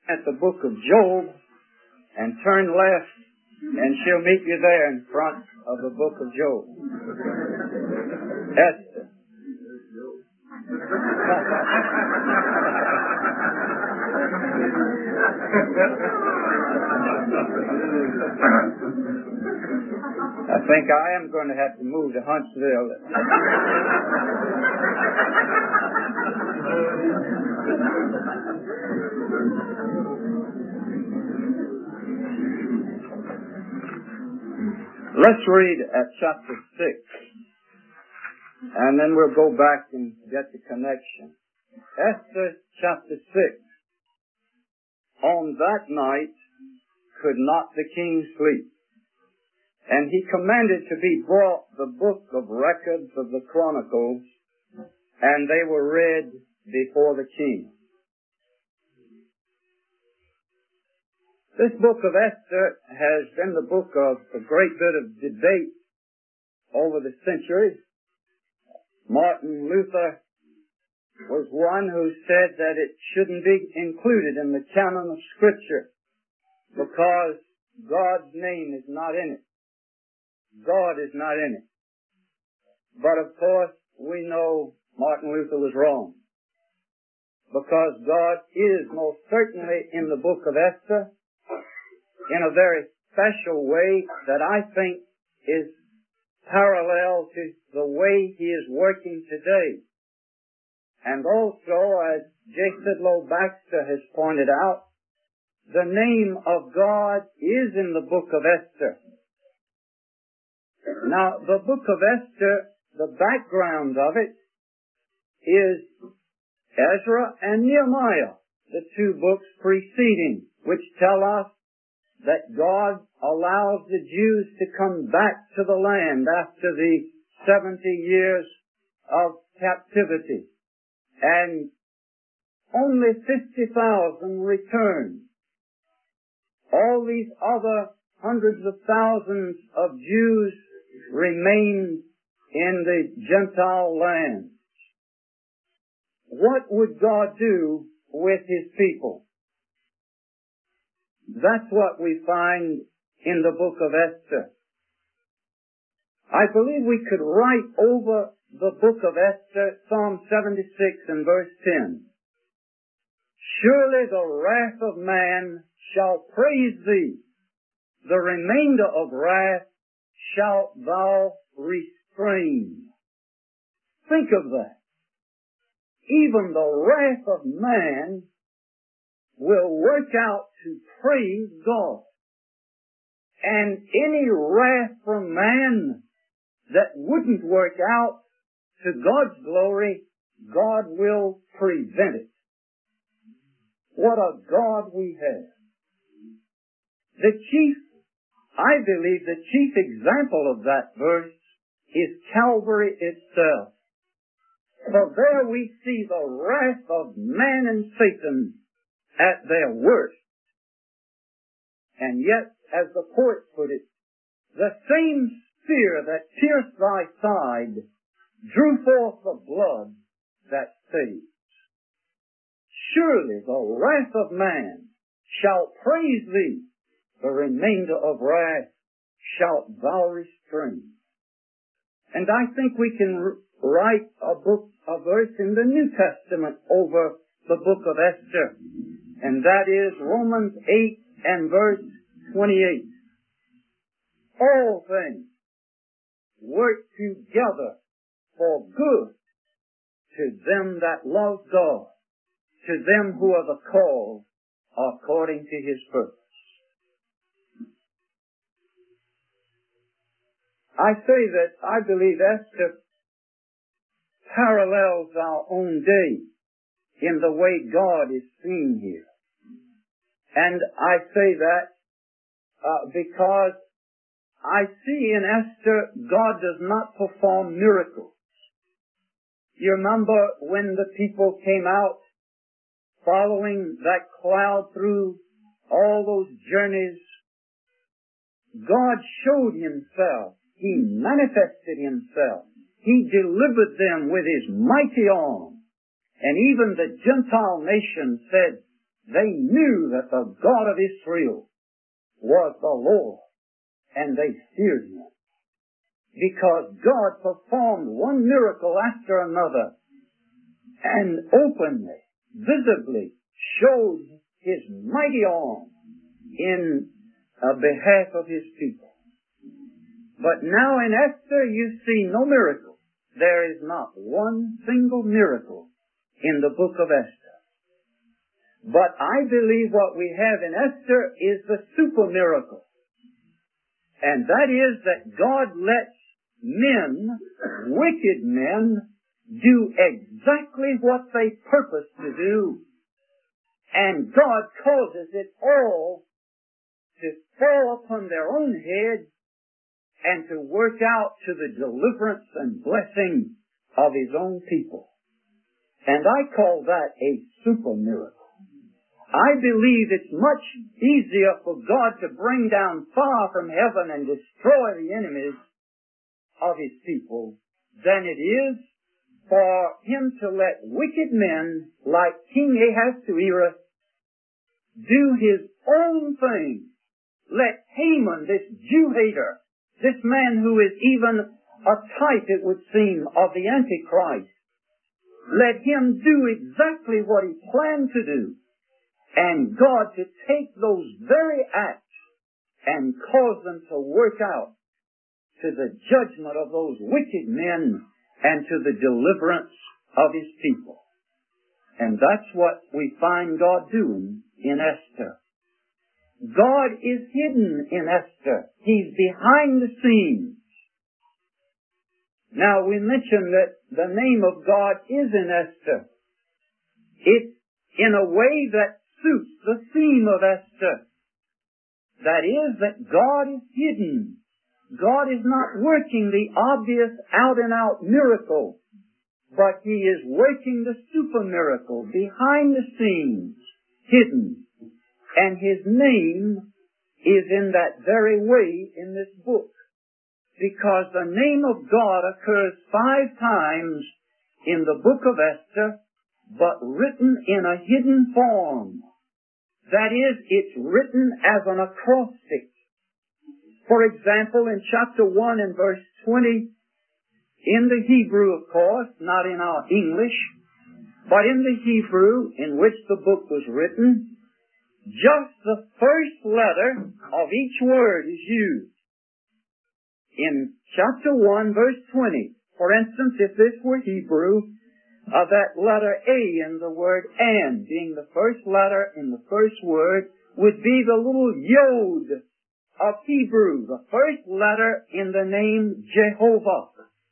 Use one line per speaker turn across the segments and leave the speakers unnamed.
at the book of Job and turn left, and she'll meet you there in front of the book of Job. Esther. I think I am going to have to move to Huntsville. Let's read at chapter 6, and then we'll go back and get the connection. Esther chapter 6. On that night could not the king sleep, and he commanded to be brought the book of records of the Chronicles, and they were read before the king. This book of Esther has been the book of a great bit of debate over the centuries. Martin Luther was one who said that it shouldn't be included in the canon of Scripture because God's name is not in it. God is not in it. But of course, we know Martin Luther was wrong, because God is most certainly in the book of Esther in a very special way that I think is parallel to the way He is working today. And also, as J. Sidlow Baxter has pointed out, the name of God is in the book of Esther. Now, the book of Esther, the background of it is Ezra and Nehemiah, the two books preceding, which tell us that God allows the Jews to come back to the land after the 70 years of captivity. And only 50,000 returned. All these other hundreds of thousands of Jews remained in the Gentile land. What would God do with His people? That's what we find in the book of Esther. I believe we could write over the book of Esther, Psalm 76 and verse 10. Surely the wrath of man shall praise thee. The remainder of wrath shalt thou restrain. Think of that. Even the wrath of man will work out to praise God. And any wrath from man that wouldn't work out to God's glory, God will prevent it. What a God we have. I believe the chief example of that verse is Calvary itself. For there we see the wrath of man and Satan at their worst. And yet, as the poet put it, the same spear that pierced thy side drew forth the blood that saves. Surely the wrath of man shall praise thee, the remainder of wrath shalt thou restrain. And I think we can write a verse in the New Testament over the book of Esther, and that is Romans 8 and verse 28. All things work together for good to them that love God, to them who are the called according to His purpose. I say that I believe Esther parallels our own day in the way God is seen here. And I say that because I see in Esther God does not perform miracles. You remember when the people came out following that cloud through all those journeys, God showed Himself. He manifested Himself. He delivered them with His mighty arm. And even the Gentile nation said, They knew that the God of Israel was the Lord, and they feared Him. Because God performed one miracle after another and openly, visibly showed His mighty arm in behalf of His people. But now in Esther you see no miracle. There is not one single miracle in the book of Esther. But I believe what we have in Esther is the super miracle. And that is that God lets men, wicked men, do exactly what they purpose to do. And God causes it all to fall upon their own heads and to work out to the deliverance and blessing of His own people. And I call that a super miracle. I believe it's much easier for God to bring down fire from heaven and destroy the enemies of His people than it is for Him to let wicked men like King Ahasuerus do his own thing. Let Haman, this Jew-hater, this man who is even a type, it would seem, of the Antichrist, let him do exactly what he planned to do. And God to take those very acts and cause them to work out to the judgment of those wicked men and to the deliverance of His people. And that's what we find God doing in Esther. God is hidden in Esther. He's behind the scenes. Now we mentioned that the name of God is in Esther. It's in a way that suits the theme of Esther. That is, that God is hidden. God is not working the obvious out-and-out miracle, but He is working the super miracle behind the scenes, hidden. And His name is in that very way in this book, because the name of God occurs 5 times in the book of Esther, but written in a hidden form. That is, it's written as an acrostic. For example, in chapter 1 and verse 20, in the Hebrew, of course, not in our English, but in the Hebrew in which the book was written, just the first letter of each word is used. In chapter 1, verse 20, for instance, if this were Hebrew, that letter A in the word "and," being the first letter in the first word, would be the little yod of Hebrew, the first letter in the name Jehovah.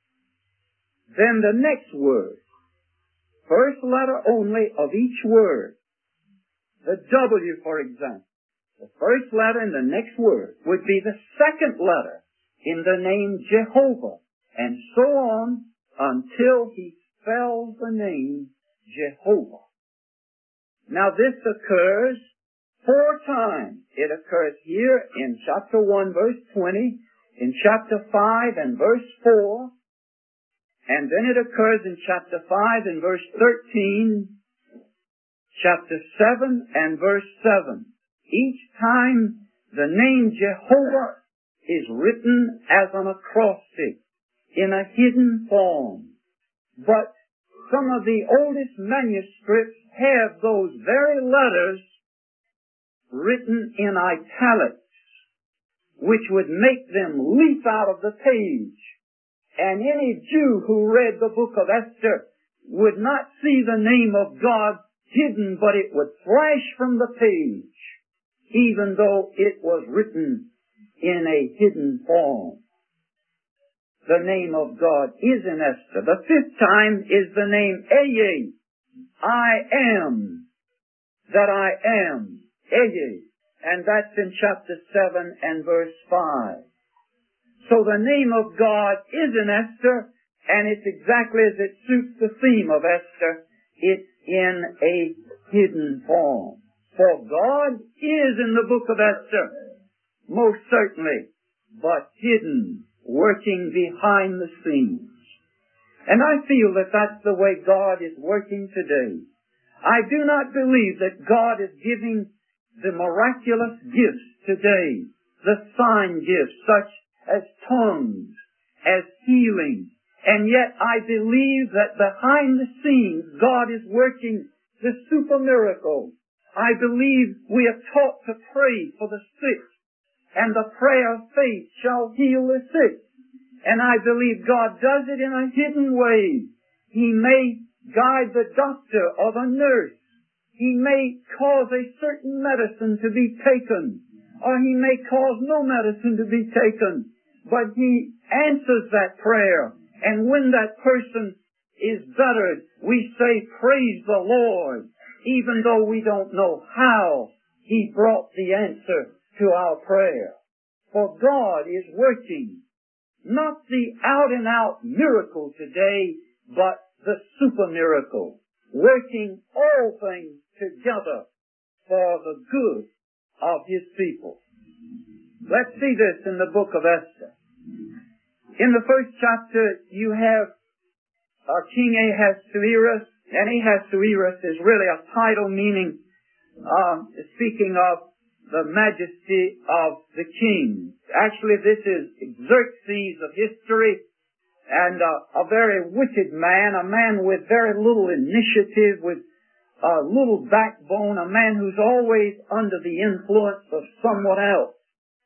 Then the next word, first letter only of each word. The W, for example, the first letter in the next word would be the second letter in the name Jehovah, and so on until He spells the name Jehovah. Now this occurs 4 times. It occurs here in chapter 1, verse 20, in chapter 5 and verse 4, and then it occurs in chapter 5 and verse 13, chapter 7 and verse 7. Each time the name Jehovah is written as an acrostic in a hidden form. But some of the oldest manuscripts have those very letters written in italics, which would make them leap out of the page. And any Jew who read the book of Esther would not see the name of God hidden, but it would flash from the page, even though it was written in a hidden form. The name of God is in Esther. The 5th time is the name Ehyeh. I am that I am. Ehyeh. And that's in chapter 7 and verse 5. So the name of God is in Esther, and it's exactly as it suits the theme of Esther. It's in a hidden form. For God is in the book of Esther, most certainly, but hidden, working behind the scenes. And I feel that that's the way God is working today. I do not believe that God is giving the miraculous gifts today, the sign gifts such as tongues, as healing. And yet I believe that behind the scenes God is working the super miracle. I believe we are taught to pray for the sick, and the prayer of faith shall heal the sick. And I believe God does it in a hidden way. He may guide the doctor or the nurse. He may cause a certain medicine to be taken, or He may cause no medicine to be taken. But He answers that prayer. And when that person is bettered, we say, praise the Lord, even though we don't know how He brought the answer to our prayer. For God is working not the out-and-out miracle today, but the super miracle, working all things together for the good of His people. Let's see this in the book of Esther. In the first chapter, you have King Ahasuerus, and Ahasuerus is really a title meaning, speaking of the majesty of the king. Actually, this is Xerxes of history, and a very wicked man, a man with very little initiative, with little backbone, a man who's always under the influence of someone else.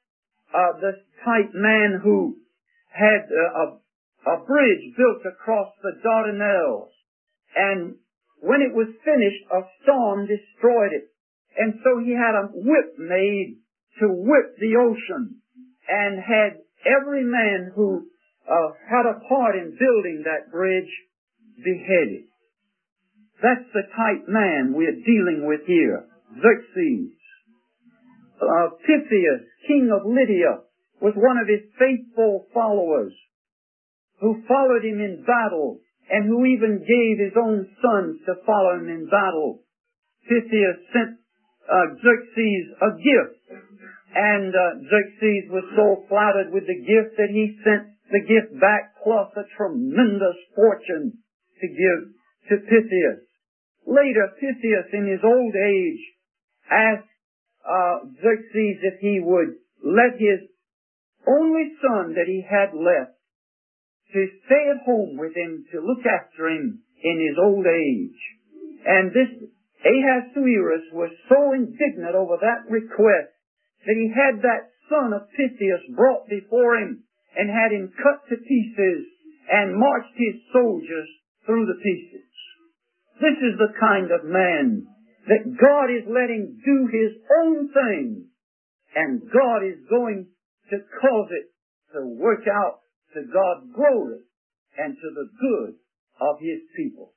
This type man who had a bridge built across the Dardanelles, and when it was finished, a storm destroyed it. And so he had a whip made to whip the ocean, and had every man who had a part in building that bridge beheaded. That's the type man we're dealing with here. Xerxes. Pythias, king of Lydia, was one of his faithful followers, who followed him in battle, and who even gave his own sons to follow him in battle. Pythias sent Xerxes a gift, and Xerxes was so flattered with the gift that he sent the gift back plus a tremendous fortune to give to Pythias. Later, Pythias, in his old age, asked Xerxes if he would let his only son that he had left to stay at home with him to look after him in his old age. And this Ahasuerus was so indignant over that request that he had that son of Pythias brought before him and had him cut to pieces and marched his soldiers through the pieces. This is the kind of man that God is letting do His own thing, and God is going to cause it to work out to God's glory and to the good of His people.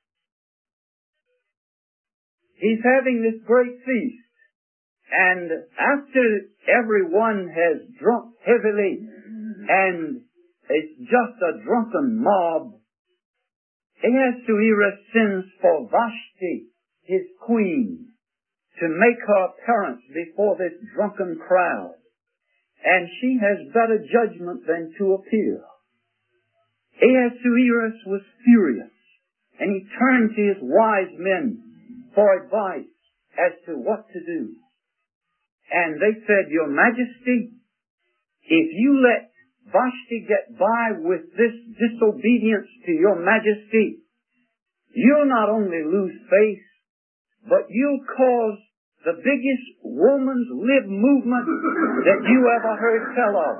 He's having this great feast, and after everyone has drunk heavily and it's just a drunken mob, Ahasuerus sends for Vashti, his queen, to make her appearance before this drunken crowd. And she has better judgment than to appear. Ahasuerus was furious, and he turned to his wise men for advice as to what to do. And they said, Your Majesty, if you let Vashti get by with this disobedience to Your Majesty, you'll not only lose face, but you'll cause the biggest woman's lib movement that you ever heard tell of.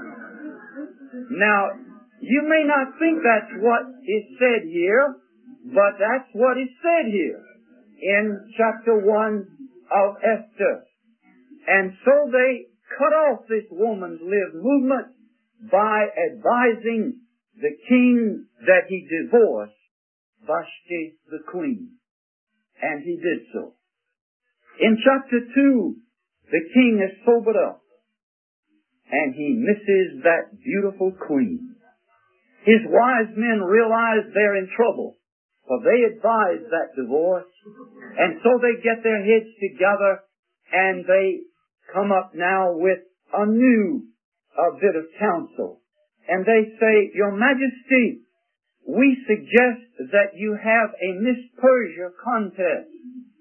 Now, you may not think that's what is said here, but that's what is said here in chapter 1 of Esther. And so they cut off this woman's lib movement by advising the king that he divorce Vashti the queen. And he did so. In chapter 2, the king is sobered up, and he misses that beautiful queen. His wise men realize they're in trouble, for they advise that divorce, and so they get their heads together, and they come up now with a new bit of counsel. And they say, Your Majesty, we suggest that you have a Miss Persia contest.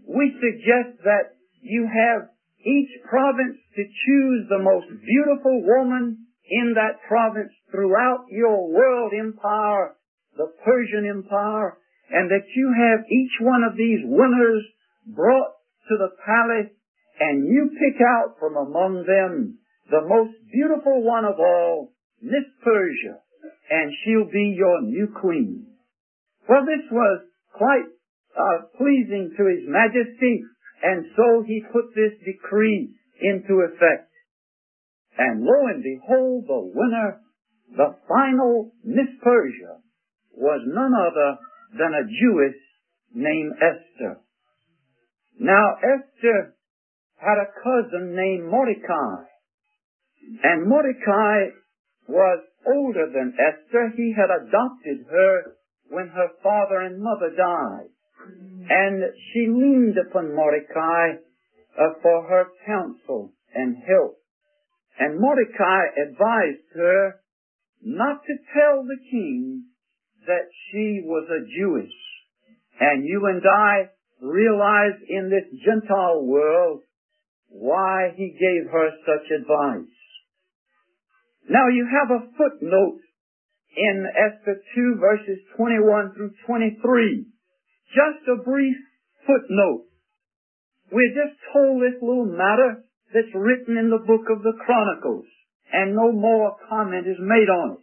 we suggest that you have each province to choose the most beautiful woman in that province throughout your world empire, the Persian Empire, and that you have each one of these winners brought to the palace, and you pick out from among them the most beautiful one of all, Miss Persia, and she'll be your new queen. Well, this was quite pleasing to His Majesty, and so he put this decree into effect. And lo and behold, the winner, the final Miss Persia, was none other than a Jewess named Esther. Now, Esther had a cousin named Mordecai, and Mordecai was older than Esther. He had adopted her when her father and mother died, and she leaned upon Mordecai for her counsel and help. And Mordecai advised her not to tell the king that she was a Jewess. And you and I realize in this Gentile world why he gave her such advice. Now you have a footnote in Esther 2 verses 21 through 23. Just a brief footnote. We're just told this little matter that's written in the book of the Chronicles, and no more comment is made on it.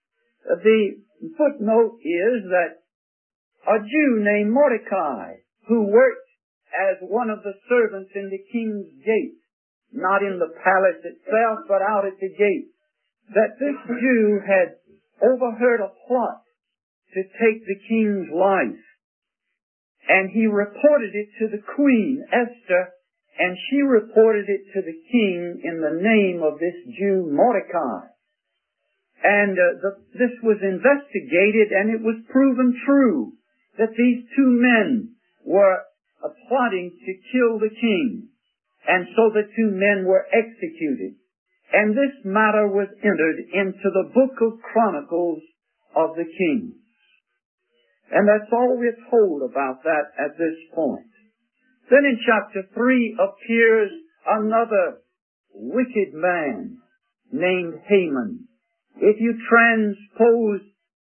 The footnote is that a Jew named Mordecai, who worked as one of the servants in the king's gate, not in the palace itself, but out at the gate, that this Jew had overheard a plot to take the king's life. And he reported it to the queen, Esther, and she reported it to the king in the name of this Jew, Mordecai. And this was investigated, and it was proven true that these two men were plotting to kill the king. And so the two men were executed. And this matter was entered into the book of Chronicles of the Kings. And that's all we're told about that at this point. Then in chapter 3 appears another wicked man named Haman. If you transpose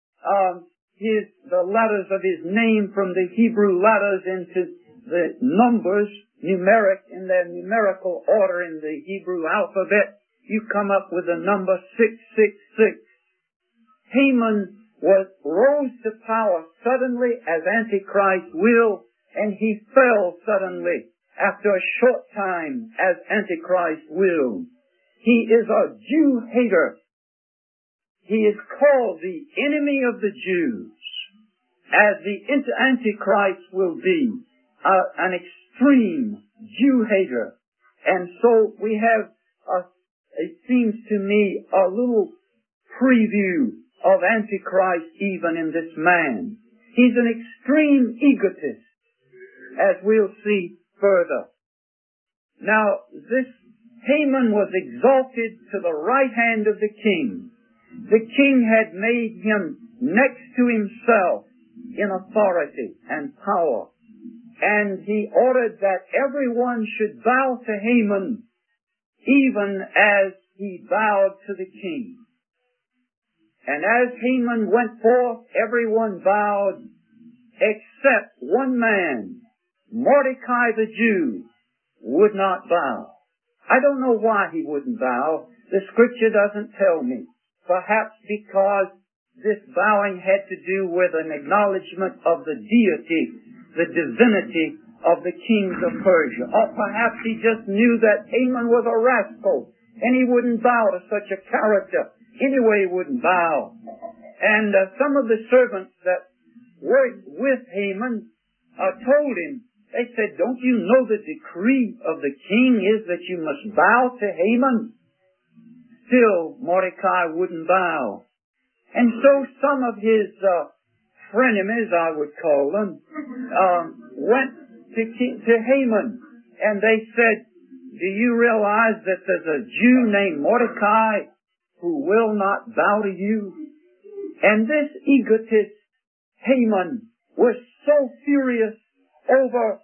the letters of his name from the Hebrew letters into the numbers, numeric, in their numerical order in the Hebrew alphabet, you come up with the number 666. Haman rose to power suddenly as Antichrist will, and he fell suddenly after a short time as Antichrist will. He is a Jew hater. He is called the enemy of the Jews, as the Antichrist will be, an extreme Jew hater. And so we have, it seems to me, a little preview of Antichrist even in this man. He's an extreme egotist, as we'll see further. Now, this Haman was exalted to the right hand of the king. The king had made him next to himself in authority and power. And he ordered that everyone should bow to Haman, even as he bowed to the king. And as Haman went forth, everyone bowed, except one man, Mordecai the Jew, would not bow. I don't know why he wouldn't bow. The scripture doesn't tell me. Perhaps because this bowing had to do with an acknowledgement of the deity, the divinity of the kings of Persia. Or perhaps he just knew that Haman was a rascal, and he wouldn't bow to such a character. Anyway, he wouldn't bow. And some of the servants that worked with Haman told him, they said, don't you know the decree of the king is that you must bow to Haman? Still, Mordecai wouldn't bow. And so some of his frenemies, I would call them, went to Haman. And they said, do you realize that there's a Jew named Mordecai who will not bow to you? And this egotist, Haman, was so furious over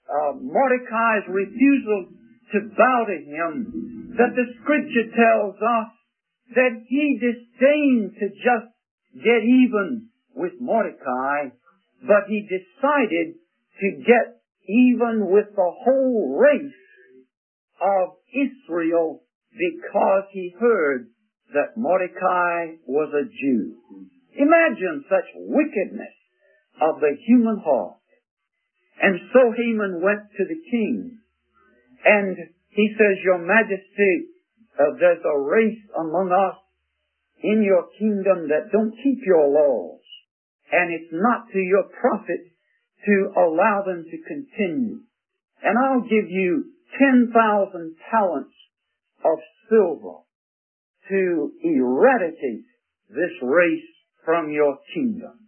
Mordecai's refusal to bow to him, that the Scripture tells us that he disdained to just get even with Mordecai, but he decided to get even with the whole race of Israel because he heard that Mordecai was a Jew. Imagine such wickedness of the human heart. And so Haman went to the king, and he says, Your Majesty, there's a race among us in your kingdom that don't keep your laws, and it's not to your profit to allow them to continue. And I'll give you 10,000 talents of silver to eradicate this race from your kingdom.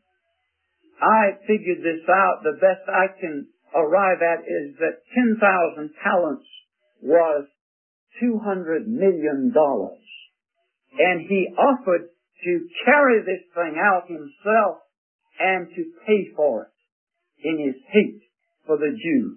I figured this out. The best I can arrive at is that 10,000 talents was $200 million. And he offered to carry this thing out himself and to pay for it in his hate for the Jews.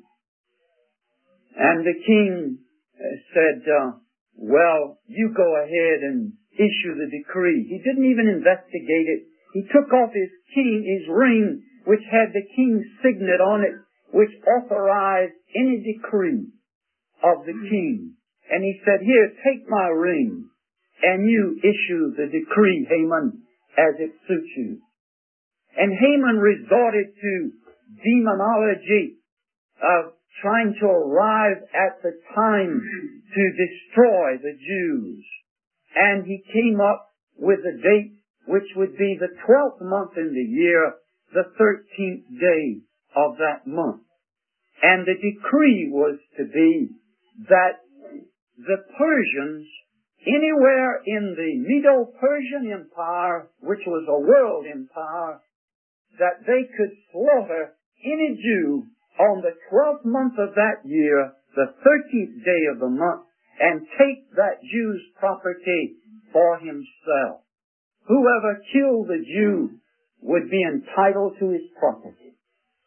And the king said, well, you go ahead and issue the decree. He didn't even investigate it. He took off his ring, which had the king's signet on it, which authorized any decree of the king. And he said, Here, take my ring, and you issue the decree, Haman, as it suits you. And Haman resorted to demonology, trying to arrive at the time to destroy the Jews. And he came up with a date which would be the 12th month in the year, the 13th day of that month. And the decree was to be that the Persians, anywhere in the Medo-Persian Empire, which was a world empire, that they could slaughter any Jew on the 12th month of that year, the 13th day of the month, and take that Jew's property for himself. Whoever killed the Jew would be entitled to his property.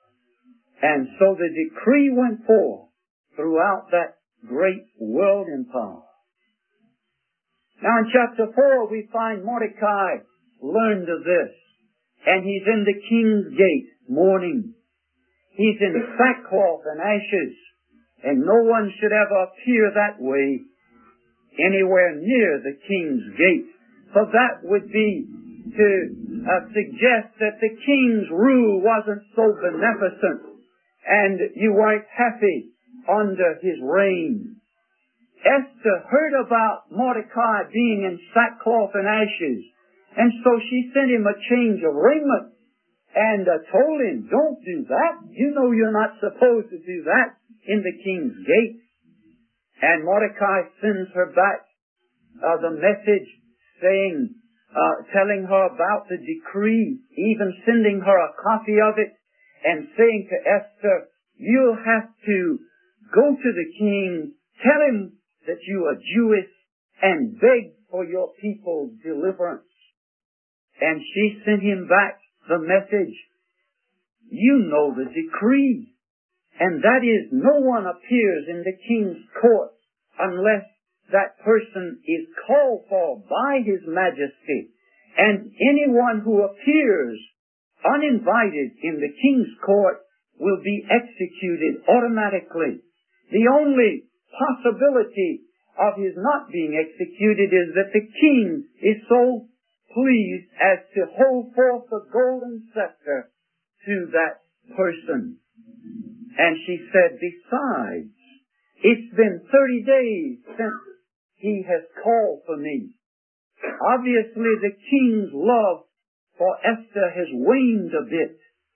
And so the decree went forth throughout that great world empire. Now in chapter 4 we find Mordecai learned of this, and he's in the king's gate mourning. He's in sackcloth and ashes, and no one should ever appear that way anywhere near the king's gate. For that would be to suggest that the king's rule wasn't so beneficent and you weren't happy under his reign. Esther heard about Mordecai being in sackcloth and ashes, and so she sent him a change of raiment and told him, Don't do that. You know you're not supposed to do that in the king's gate. And Mordecai sends her back the message saying, telling her about the decree, even sending her a copy of it, and saying to Esther, you'll have to go to the king, tell him that you are Jewish, and beg for your people's deliverance. And she sent him back the message, you know the decree, and that is no one appears in the king's court unless that person is called for by His Majesty, and anyone who appears uninvited in the king's court will be executed automatically. The only possibility of his not being executed is that the king is so pleased as to hold forth the golden scepter to that person. And she said, besides, it's been 30 days since he has called for me. Obviously, the king's love for Esther has waned a bit.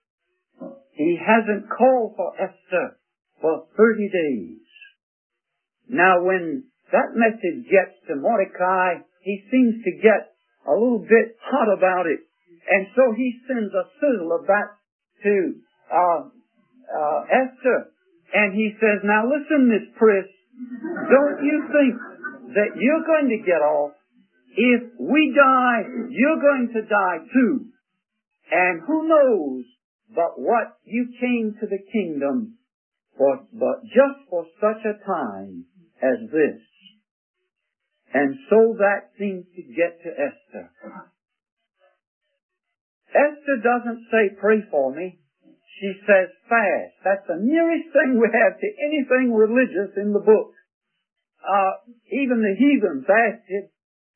He hasn't called for Esther for 30 days. Now, when that message gets to Mordecai, he seems to get a little bit hot about it. And so he sends a sizzler back to Esther. And he says, now listen, Miss Priss, don't you think that you're going to get off? If we die, you're going to die too. And who knows but what you came to the kingdom but just for such a time as this. And so that seems to get to Esther. Esther doesn't say, pray for me. She says, fast. That's the nearest thing we have to anything religious in the book. Even the heathen fasted.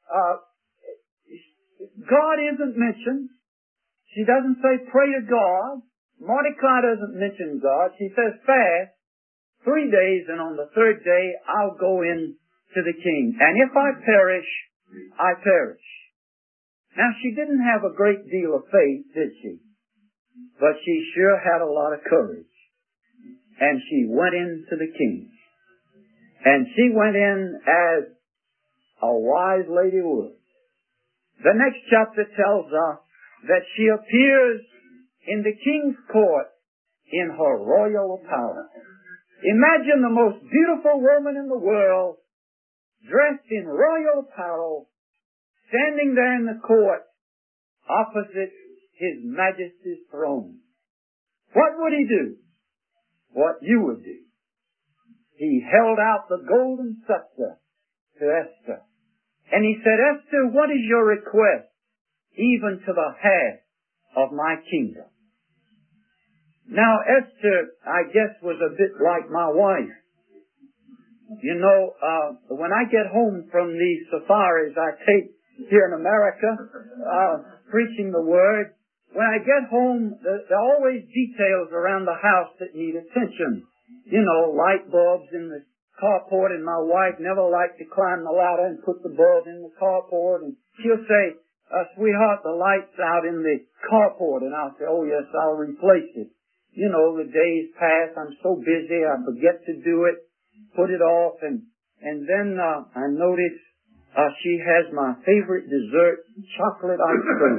God isn't mentioned. She doesn't say, pray to God. Mordecai doesn't mention God. She says, fast 3 days, and on the third day, I'll go in to the king. And if I perish, I perish. Now, she didn't have a great deal of faith, did she? But she sure had a lot of courage. And she went in to the king. And she went in as a wise lady would. The next chapter tells us that she appears in the king's court in her royal apparel. Imagine the most beautiful woman in the world, dressed in royal apparel, standing there in the court opposite His Majesty's throne. What would he do? What you would do. He held out the golden scepter to Esther. And he said, Esther, what is your request, even to the half of my kingdom? Now, Esther, I guess, was a bit like my wife. You know, when I get home from these safaris I take here in America, preaching the Word, when I get home, there are always details around the house that need attention. You know, light bulbs in the carport, and my wife never liked to climb the ladder and put the bulb in the carport, and she'll say, sweetheart, the light's out in the carport, and I'll say, oh yes, I'll replace it. You know, the days pass, I'm so busy, I forget to do it, put it off, and then I notice she has my favorite dessert, chocolate ice cream.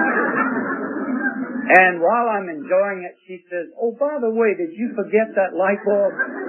And while I'm enjoying it, she says, oh, by the way, did you forget that light bulb?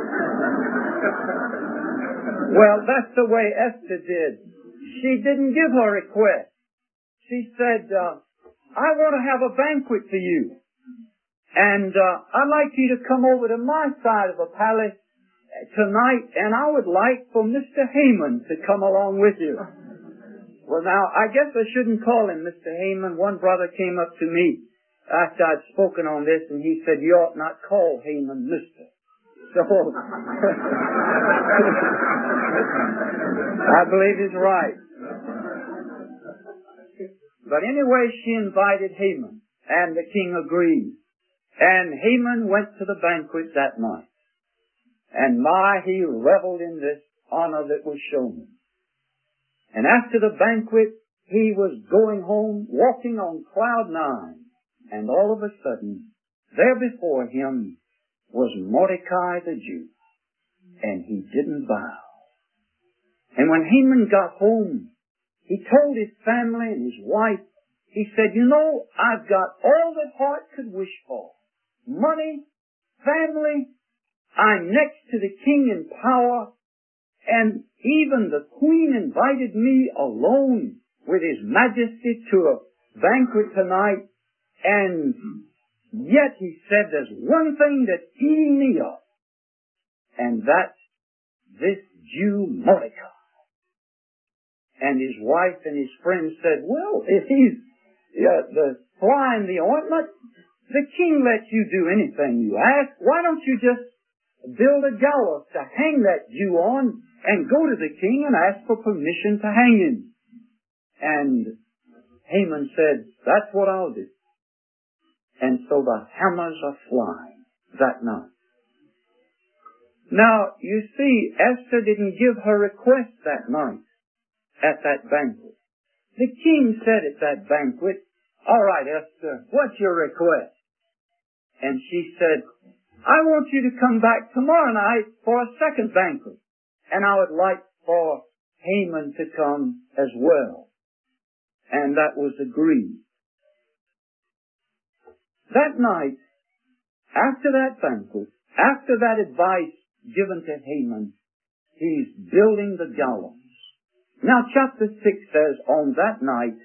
Well, that's the way Esther did. She didn't give her request. She said, I want to have a banquet for you. And I'd like you to come over to my side of the palace tonight, and I would like for Mr. Haman to come along with you. Well, now, I guess I shouldn't call him Mr. Haman. One brother came up to me after I'd spoken on this, and he said, you ought not call Haman Mr. So, I believe he's right. But anyway, she invited Haman, and the king agreed. And Haman went to the banquet that night. And he reveled in this honor that was shown him. And after the banquet, he was going home, walking on cloud 9. And all of a sudden, there before him was Mordecai the Jew. And he didn't bow. And when Haman got home, he told his family and his wife, he said, you know, I've got all that heart could wish for. Money, family, I'm next to the king in power, and even the queen invited me alone with His Majesty to a banquet tonight, and yet he said there's one thing that's eating me up, and that's this Jew Mordecai. And his wife and his friends said, well, if he's the fly in the ointment, the king lets you do anything you ask. Why don't you just build a gallows to hang that Jew on and go to the king and ask for permission to hang him? And Haman said, that's what I'll do. And so the hammers are flying that night. Now, you see, Esther didn't give her request that night at that banquet. The king said at that banquet, all right, Esther, what's your request? And she said, I want you to come back tomorrow night for a second banquet. And I would like for Haman to come as well. And that was agreed. That night, after that banquet, after that advice given to Haman, he's building the gallows. Now chapter 6 says, on that night,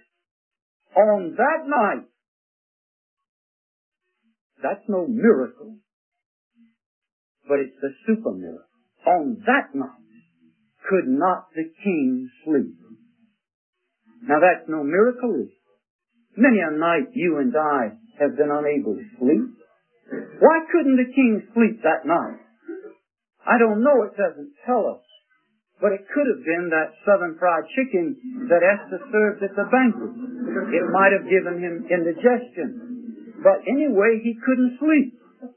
that's no miracle. but it's the super miracle. On that night could not the king sleep. Now that's no miracle, is it? Many a night you and I have been unable to sleep. Why couldn't the king sleep that night? I don't know, it doesn't tell us. But it could have been that southern fried chicken that Esther served at the banquet. It might have given him indigestion. But anyway, he couldn't sleep.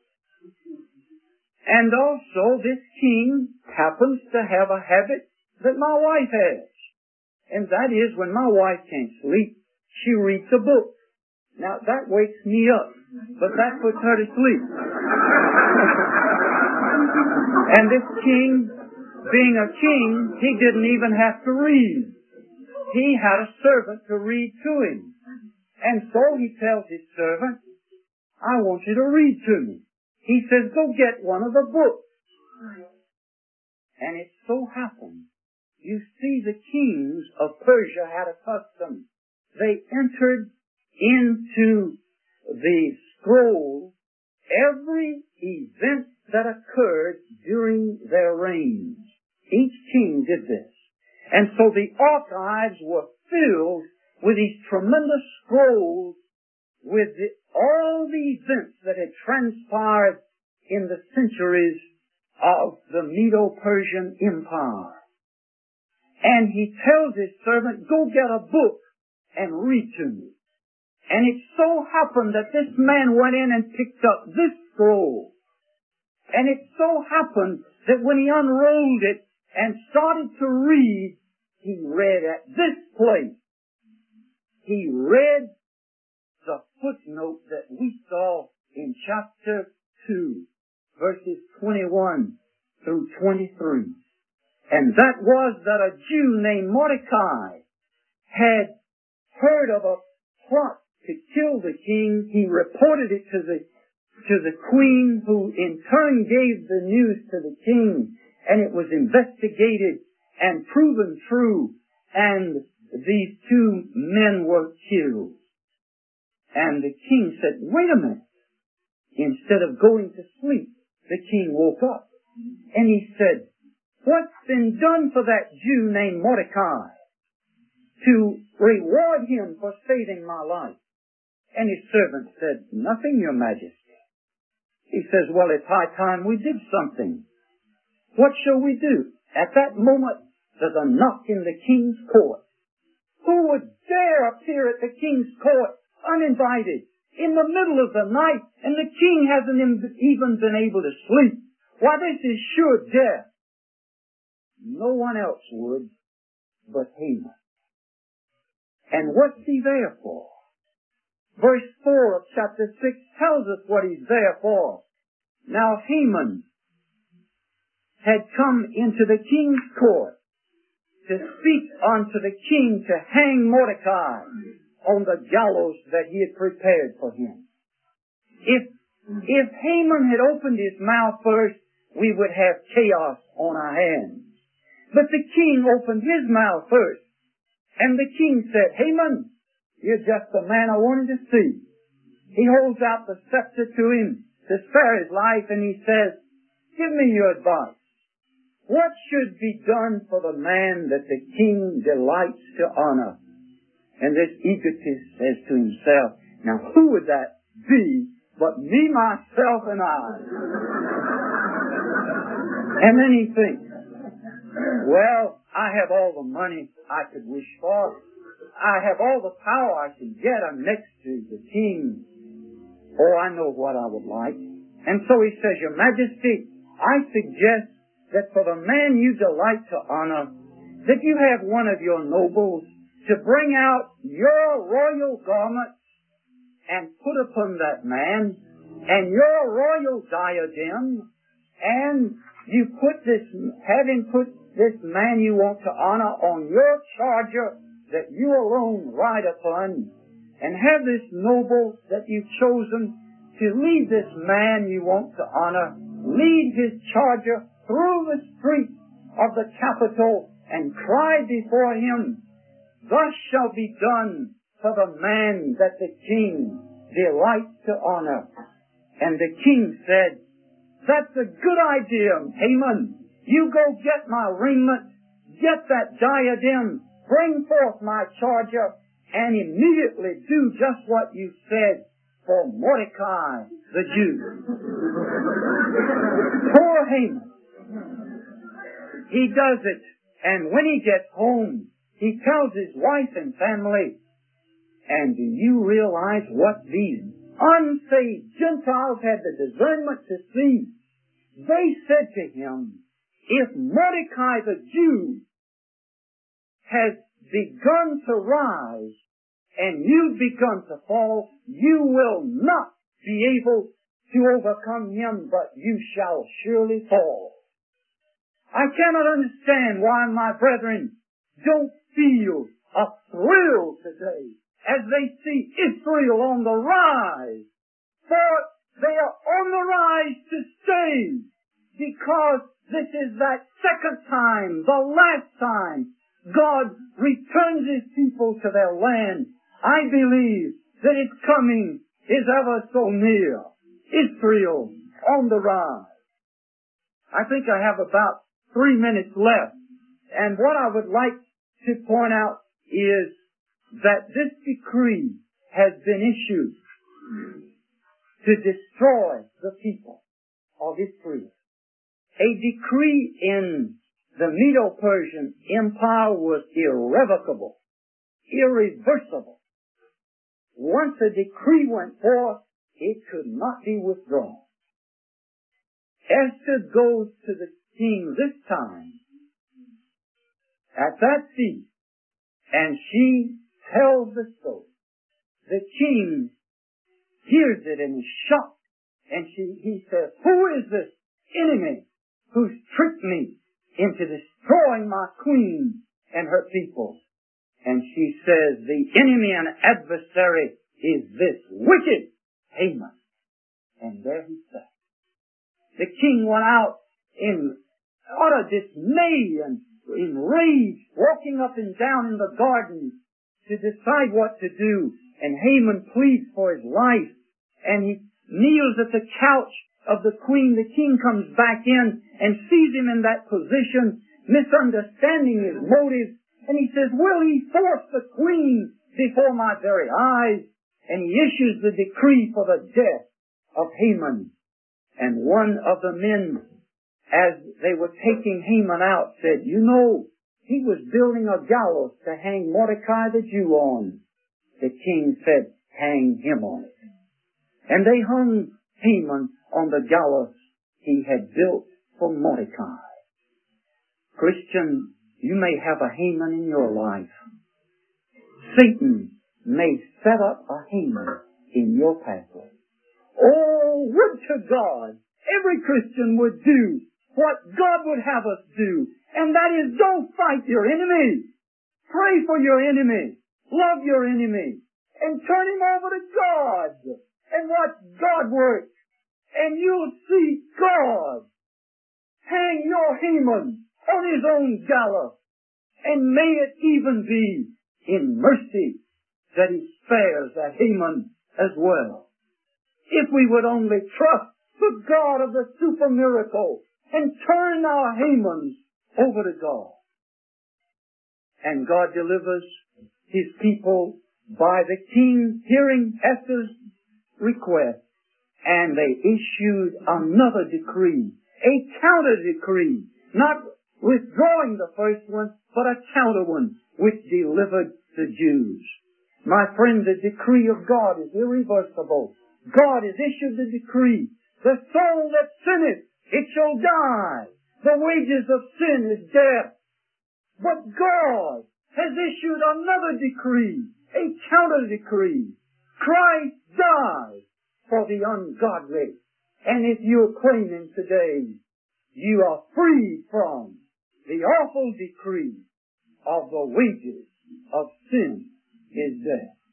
And also, this king happens to have a habit that my wife has. And that is, when my wife can't sleep, she reads a book. Now, that wakes me up, but that puts her to sleep. And this king, being a king, he didn't even have to read. He had a servant to read to him. And so he tells his servant, I want you to read to me. He says, go get one of the books. And it so happened, you see, the kings of Persia had a custom. They entered into the scroll every event that occurred during their reigns. Each king did this. And so the archives were filled with these tremendous scrolls with all the events that had transpired in the centuries of the Medo-Persian Empire. And he tells his servant, go get a book and read to me. And it so happened that this man went in and picked up this scroll. And it so happened that when he unrolled it and started to read, he read at this place. He read the footnote that we saw in chapter 2, verses 21 through 23. And that was that a Jew named Mordecai had heard of a plot to kill the king. He reported it to the queen, who in turn gave the news to the king, and it was investigated and proven true, and these two men were killed. And the king said, wait a minute. Instead of going to sleep, the king woke up, and he said, what's been done for that Jew named Mordecai to reward him for saving my life? And his servant said, nothing, your majesty. He says, well, it's high time we did something. What shall we do? At that moment, there's a knock in the king's court. Who would dare appear at the king's court uninvited in the middle of the night, and the king hasn't even been able to sleep? Why, this is sure death. No one else would but Haman. And what's he there for? Verse 4 of chapter 6 tells us what he's there for. Now Haman had come into the king's court to speak unto the king to hang Mordecai on the gallows that he had prepared for him. If Haman had opened his mouth first, we would have chaos on our hands. But the king opened his mouth first. And the king said, Haman, you're just the man I wanted to see. He holds out the scepter to him to spare his life, and he says, give me your advice. What should be done for the man that the king delights to honor? And this egotist says to himself, now who would that be but me, myself, and I? And then he thinks, well, I have all the money I could wish for. I have all the power I can get. I'm next to the king. Oh, I know what I would like. And so he says, Your Majesty, I suggest that for the man you delight to honor, that you have one of your nobles to bring out your royal garments and put upon that man, and your royal diadem, and you have him put this man you want to honor on your charger that you alone ride upon, and have this noble that you've chosen to lead this man you want to honor, lead his charger through the streets of the capital and cry before him, thus shall be done for the man that the king delights to honor. And the king said, That's a good idea, Haman. You go get my raiment, get that diadem, bring forth my charger, and immediately do just what you said for Mordecai the Jew. Poor Haman. He does it, and when he gets home, he tells his wife and family, and do you realize what these unsaved Gentiles had the discernment to see? They said to him, if Mordecai the Jew has begun to rise and you've begun to fall, you will not be able to overcome him, but you shall surely fall. I cannot understand why my brethren don't feel a thrill today as they see Israel on the rise. For they are on the rise to stay, because this is that second time, the last time, God returns His people to their land. I believe that its coming is ever so near. Israel on the rise. I think I have about 3 minutes left. And what I would like to point out is that this decree has been issued to destroy the people of Israel. A decree in the Medo-Persian Empire was irrevocable, irreversible. Once a decree went forth, it could not be withdrawn. Esther goes to the king this time at that feast, and she tells the story. The king hears it and is shocked, and he says, who is this enemy who's tricked me into destroying my queen and her people? And she says, the enemy and adversary is this wicked Haman. And there he sat. The king went out in utter dismay and in rage, walking up and down in the garden to decide what to do. And Haman pleads for his life, and he kneels at the couch of the queen. The king comes back in and sees him in that position, misunderstanding his motives, and he says, will he force the queen before my very eyes? And he issues the decree for the death of Haman. And one of the men, as they were taking Haman out, said, you know, he was building a gallows to hang Mordecai the Jew on. The king said, hang him on it. And they hung Haman on the gallows he had built for Mordecai. Christian, you may have a Haman in your life. Satan may set up a Haman in your pathway. Oh, would to God every Christian would do what God would have us do, and that is don't fight your enemy. Pray for your enemy. Love your enemy. And turn him over to God. And watch God work. And you'll see God hang your Haman on his own gallows. And may it even be in mercy that he spares that Haman as well. If we would only trust the God of the super miracle and turn our Hamans over to God. And God delivers His people by the king hearing Esther's request, and they issued another decree, a counter decree, not withdrawing the first one, but a counter one, which delivered the Jews. My friend, the decree of God is irreversible. God has issued the decree. The soul that sinneth, it shall die. The wages of sin is death. But God has issued another decree, a counter decree. Christ died for the ungodly. And if you're claiming today, you are free from the awful decree of the wages of sin is death.